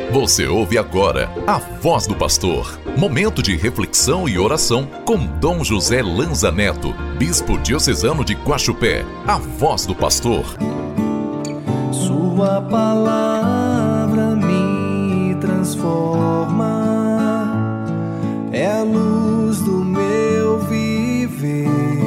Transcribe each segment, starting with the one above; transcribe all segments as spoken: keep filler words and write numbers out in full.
Você ouve agora a Voz do Pastor, momento de reflexão e oração com Dom José Lanza Neto, bispo diocesano de Guaxupé. A Voz do Pastor. Sua palavra me transforma, é a luz do meu viver,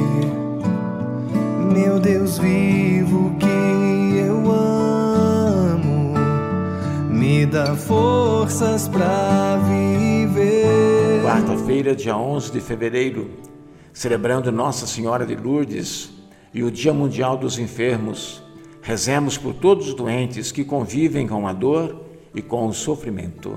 meu Deus vivo que eu amo, me dá forças pra viver. Quarta-feira, dia onze de fevereiro, celebrando Nossa Senhora de Lourdes e o Dia Mundial dos Enfermos. Rezemos por todos os doentes que convivem com a dor e com o sofrimento.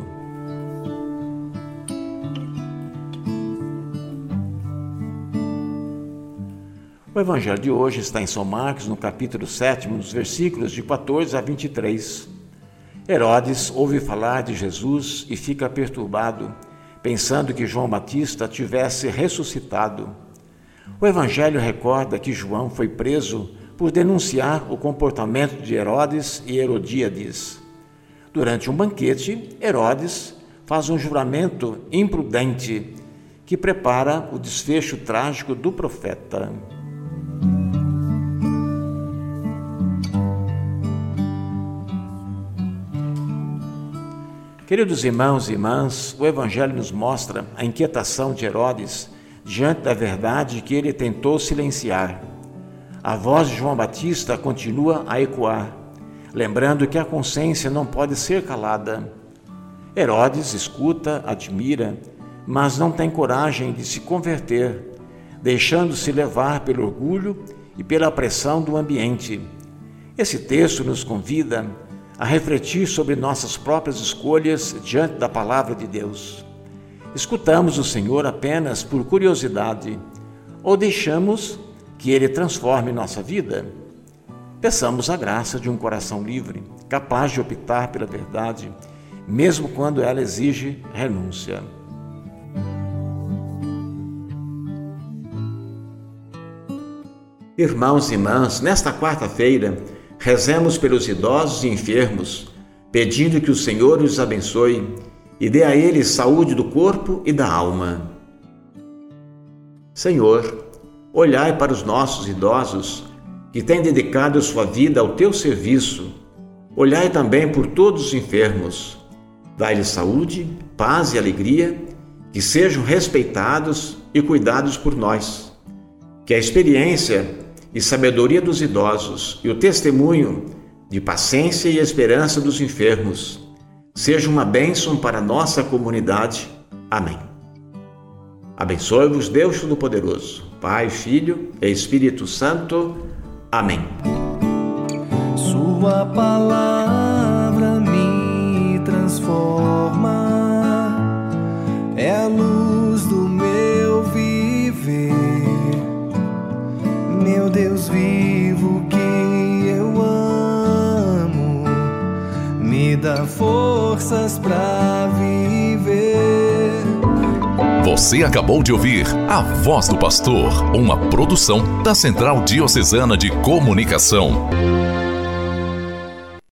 O Evangelho de hoje está em São Marcos, no capítulo sete, nos versículos de quatorze a vinte e três. Herodes ouve falar de Jesus e fica perturbado, pensando que João Batista tivesse ressuscitado. O Evangelho recorda que João foi preso por denunciar o comportamento de Herodes e Herodíades. Durante um banquete, Herodes faz um juramento imprudente que prepara o desfecho trágico do profeta. Queridos irmãos e irmãs, o Evangelho nos mostra a inquietação de Herodes diante da verdade que ele tentou silenciar. A voz de João Batista continua a ecoar, lembrando que a consciência não pode ser calada. Herodes escuta, admira, mas não tem coragem de se converter, deixando-se levar pelo orgulho e pela pressão do ambiente. Esse texto nos convida a refletir sobre nossas próprias escolhas diante da palavra de Deus. Escutamos o Senhor apenas por curiosidade ou deixamos que Ele transforme nossa vida? Peçamos a graça de um coração livre, capaz de optar pela verdade, mesmo quando ela exige renúncia. Irmãos e irmãs, nesta quarta-feira, rezemos pelos idosos e enfermos, pedindo que o Senhor os abençoe e dê a eles saúde do corpo e da alma. Senhor, olhai para os nossos idosos que têm dedicado sua vida ao teu serviço. Olhai também por todos os enfermos. Dai-lhes saúde, paz e alegria, que sejam respeitados e cuidados por nós. Que a experiência e sabedoria dos idosos e o testemunho de paciência e esperança dos enfermos seja uma bênção para a nossa comunidade. Amém. Abençoe-vos Deus Todo-Poderoso, Pai, Filho e Espírito Santo. Amém. Sua palavra me transforma, é a luz do meu viver, meu Deus vivo que eu amo, me dá forças pra viver. Você acabou de ouvir A Voz do Pastor, uma produção da Central Diocesana de Comunicação.